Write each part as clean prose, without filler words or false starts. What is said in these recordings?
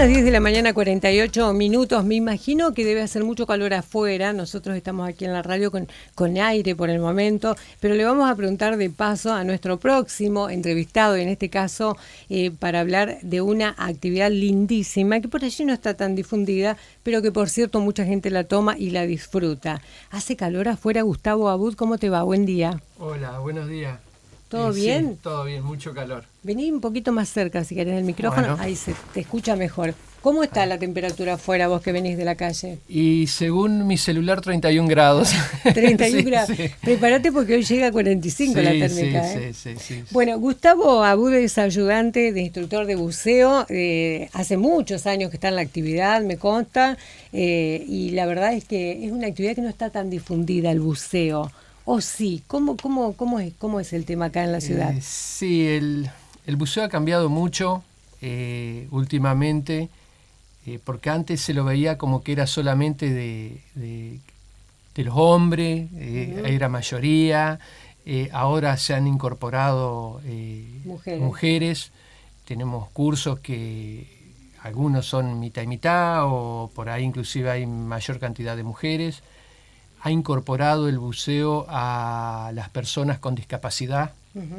las 10 de la mañana, 48 minutos. Me imagino que debe hacer mucho calor afuera. Nosotros estamos aquí en la radio con aire por el momento, pero le vamos a preguntar de paso a nuestro próximo entrevistado, en este caso, para hablar de una actividad lindísima que por allí no está tan difundida, pero que por cierto mucha gente la toma y la disfruta. Hace calor afuera. Gustavo Abud, ¿cómo te va? Buen día. Hola, buenos días. ¿Todo bien? Sí, todo bien, mucho calor. Vení un poquito más cerca si querés del micrófono, bueno. Ahí se te escucha mejor. ¿Cómo está la temperatura afuera vos que venís de la calle? Y según mi celular, 31 grados. 31 sí, grados. Sí. Prepárate porque hoy llega a 45 sí, la térmica. Sí. Bueno, Gustavo Abud es ayudante de instructor de buceo. Hace muchos años que está en la actividad, me consta. Y la verdad es que es una actividad que no está tan difundida, el buceo. ¿O sí? ¿Cómo es el tema acá en la ciudad? Sí, el buceo ha cambiado mucho últimamente, porque antes se lo veía como que era solamente de los hombres, era mayoría, ahora se han incorporado mujeres, tenemos cursos que algunos son mitad y mitad, o por ahí inclusive hay mayor cantidad de mujeres. Ha incorporado el buceo a las personas con discapacidad.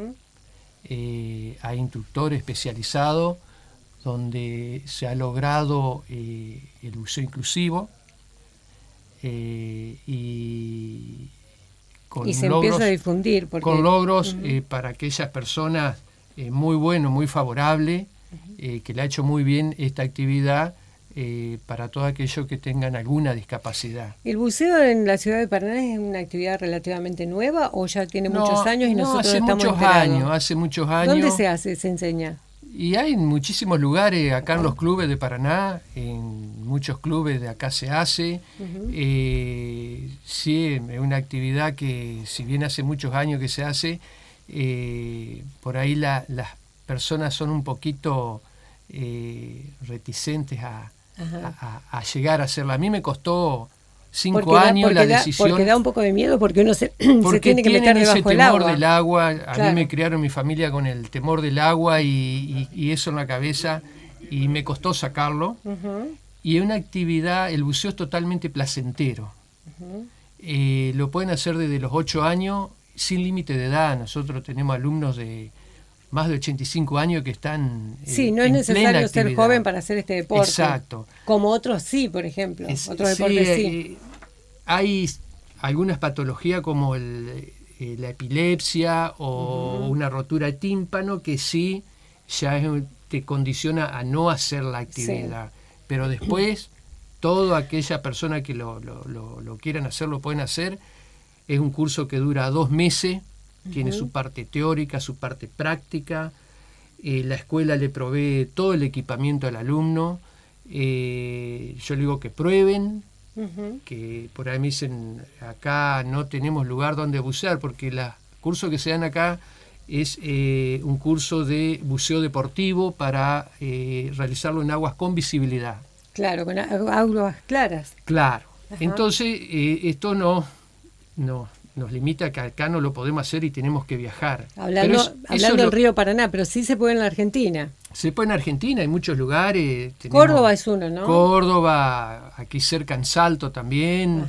Hay instructores especializados donde se ha logrado el buceo inclusivo y se empieza a difundir. Con logros para aquellas personas muy bueno, muy favorable, que le ha hecho muy bien esta actividad. Para todos aquellos que tengan alguna discapacidad. ¿El buceo en la ciudad de Paraná es una actividad relativamente nueva o ya tiene muchos años y nosotros estamos esperando? Hace muchos años. ¿Dónde se enseña? Y hay muchísimos lugares, acá en los clubes de Paraná, en muchos clubes de acá se hace. Sí, es una actividad que si bien hace muchos años que se hace, por ahí las personas son un poquito reticentes a llegar a hacerla. A mí me costó 5 años la decisión. Porque da un poco de miedo, porque uno se tiene que meter debajo del agua. Ese temor del agua. A mí me criaron mi familia con el temor del agua y eso en la cabeza, y me costó sacarlo. Y es una actividad, el buceo es totalmente placentero. Lo pueden hacer desde los 8 años, sin límite de edad. Nosotros tenemos alumnos de más de 85 años que están sí, no es necesario ser joven para hacer este deporte. Exacto. Como otros sí, por ejemplo. Otros deportes sí. Hay algunas patologías como la epilepsia o una rotura de tímpano que sí ya te condiciona a no hacer la actividad. Sí. Pero después, toda aquella persona que lo quieran hacer, lo pueden hacer. Es un curso que dura 2 meses. Tiene su parte teórica, su parte práctica. La escuela le provee todo el equipamiento al alumno. Yo le digo que prueben, que por ahí me dicen, acá no tenemos lugar donde bucear, porque los cursos que se dan acá es un curso de buceo deportivo para realizarlo en aguas con visibilidad. Claro, con aguas claras. Claro. Entonces, esto no nos limita que acá no lo podemos hacer y tenemos que viajar. Hablando del río Paraná, pero sí se puede en la Argentina. Se puede en Argentina, hay muchos lugares. Córdoba es uno, ¿no? Córdoba, aquí cerca en Salto también,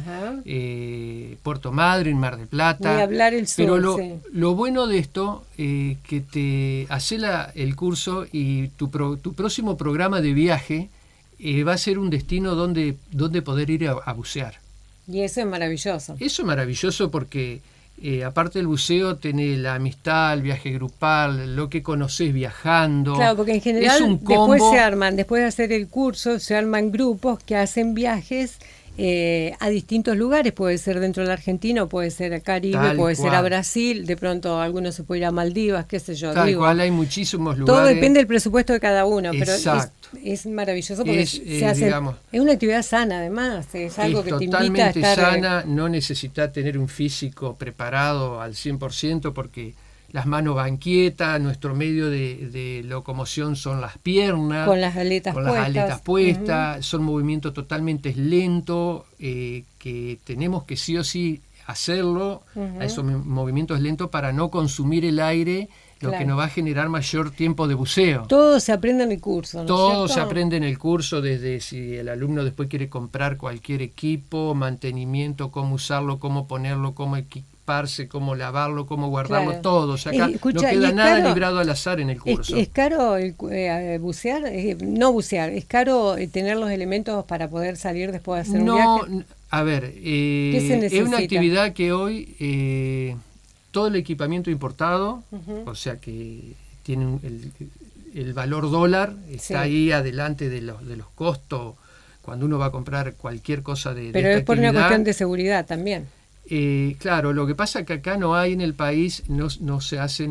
Puerto Madryn, Mar del Plata. Ni hablar el sur. Pero lo bueno de esto, que te hace el curso y tu próximo programa de viaje va a ser un destino donde poder ir a bucear. Y eso es maravilloso. Eso es maravilloso porque aparte del buceo tenés la amistad, el viaje grupal, lo que conocés viajando. Claro, porque en general después de hacer el curso, se arman grupos que hacen viajes a distintos lugares. Puede ser dentro de la Argentina, o puede ser a Caribe, puede ser a Brasil. De pronto algunos se puede ir a Maldivas, qué sé yo. Tal cual, hay muchísimos lugares. Todo depende del presupuesto de cada uno, pero es maravilloso porque es una actividad sana, además, es algo que te invita a estar... totalmente sana, no necesitas tener un físico preparado al 100% porque las manos van quietas, nuestro medio de locomoción son las piernas, con las aletas puestas, son movimientos totalmente lentos, que tenemos que sí o sí hacerlo, a esos movimientos lentos para no consumir el aire lo Claro. que nos va a generar mayor tiempo de buceo. Todo se aprende en el curso, ¿no es Todo cierto? se aprende en el curso, desde si el alumno después quiere comprar cualquier equipo, mantenimiento, cómo usarlo, cómo ponerlo, cómo equiparse, cómo lavarlo, cómo guardarlo, Claro. todo. O sea, acá Escucha, no ¿y queda es nada caro? librado al azar en el curso. ¿Es caro bucear? No bucear, ¿es caro tener los elementos para poder salir después de hacer un No, viaje? a ver, se es necesita? una actividad que hoy todo el equipamiento importado, Ujú. o sea que tiene el valor dólar, está Sí. ahí adelante de los costos cuando uno va a comprar cualquier cosa de Pero esta es por una actividad. cuestión de seguridad también. Claro, lo que pasa es que acá no hay en el país, no se hacen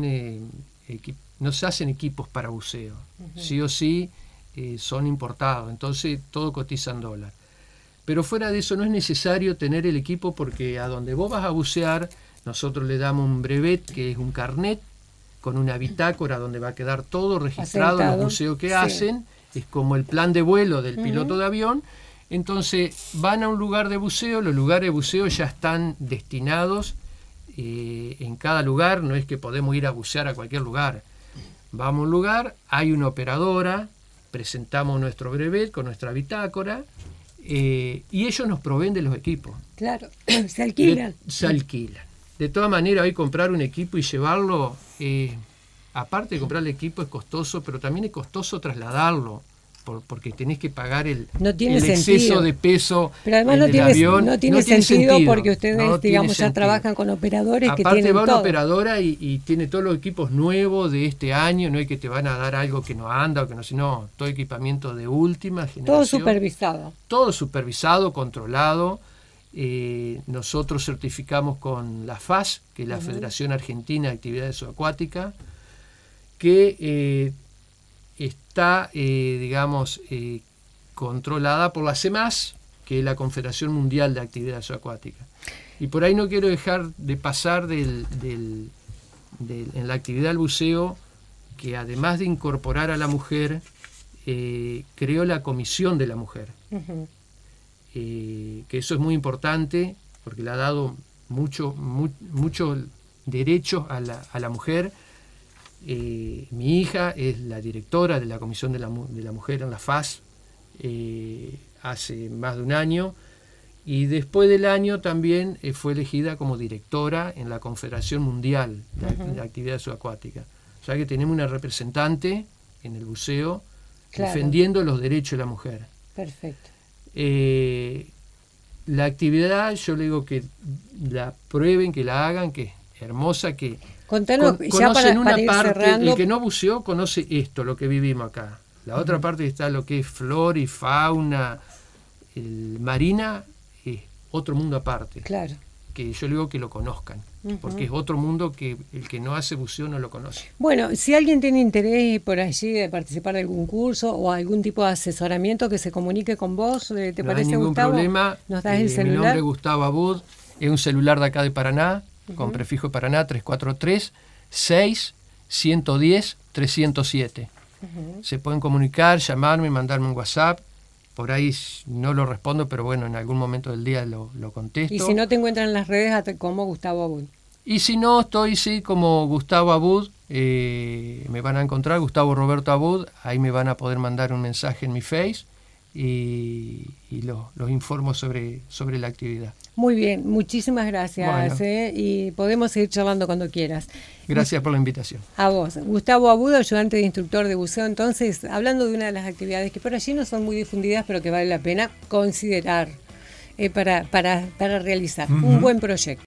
equipos para buceo. Sí o sí son importados, entonces todo cotiza en dólar. Pero fuera de eso no es necesario tener el equipo, porque a donde vos vas a bucear, nosotros le damos un brevet, que es un carnet, con una bitácora donde va a quedar todo registrado, Asentado. los buceos que Sí. hacen, es como el plan de vuelo del Ujú. piloto de avión. Entonces van a un lugar de buceo, los lugares de buceo ya están destinados en cada lugar, no es que podemos ir a bucear a cualquier lugar. Vamos a un lugar, hay una operadora, presentamos nuestro brevet con nuestra bitácora, y ellos nos proveen de los equipos. Claro, se alquilan. Se alquilan. De todas maneras, hoy comprar un equipo y llevarlo, aparte de comprar el equipo es costoso, pero también es costoso trasladarlo, porque tenés que pagar el exceso sentido. de peso Pero además en no el tiene, avión. no tiene sentido porque ustedes, no tiene digamos, ya sentido. trabajan con operadores que Aparte tienen va una todo. operadora y tiene todos los equipos nuevos de este año, no es que te van a dar algo que no anda o que no, sino todo equipamiento de última generación. Todo supervisado. Todo supervisado, controlado. Nosotros certificamos con la FAS, que es la Federación Argentina de Actividades Subacuáticas, que está, digamos, controlada por la CEMAS, que es la Confederación Mundial de Actividades Subacuáticas. Y por ahí no quiero dejar de pasar en la actividad del buceo, que además de incorporar a la mujer, creó la Comisión de la Mujer. Ujú. Que eso es muy importante porque le ha dado muchos derechos a la mujer. Mi hija es la directora de la Comisión de la Mujer en la FAS hace más de un año, y después del año también fue elegida como directora en la Confederación Mundial de Actividades Subacuáticas. O sea que tenemos una representante en el buceo, Claro. defendiendo los derechos de la mujer. Perfecto. La actividad, yo le digo que la prueben, que la hagan, que es hermosa, que Contanos, ya conocen una para ir parte, cerrando. el que no buceó conoce esto, lo que vivimos acá. La otra parte está lo que es flora y fauna, marina, es otro mundo aparte, Claro. que yo le digo que lo conozcan, porque es otro mundo que el que no hace buceo no lo conoce. Bueno, si alguien tiene interés por allí de participar de algún curso o algún tipo de asesoramiento, que se comunique con vos, ¿te No parece, hay ningún Gustavo? problema. ¿Nos das el Mi celular? nombre es Gustavo Abud, es un celular de acá de Paraná, con prefijo Paraná 343-6-110-307. Se pueden comunicar, llamarme, mandarme un WhatsApp. Por ahí no lo respondo, pero bueno, en algún momento del día lo contesto. Y si no te encuentran en las redes, como Gustavo Abud. Y si no, estoy como Gustavo Abud, me van a encontrar, Gustavo Roberto Abud, ahí me van a poder mandar un mensaje en mi Face y los informo sobre la actividad. Muy bien, muchísimas gracias. Bueno. Y podemos seguir charlando cuando quieras. Gracias por la invitación. A vos. Gustavo Abud, ayudante de instructor de buceo, entonces, hablando de una de las actividades que por allí no son muy difundidas, pero que vale la pena considerar para realizar. Un buen proyecto.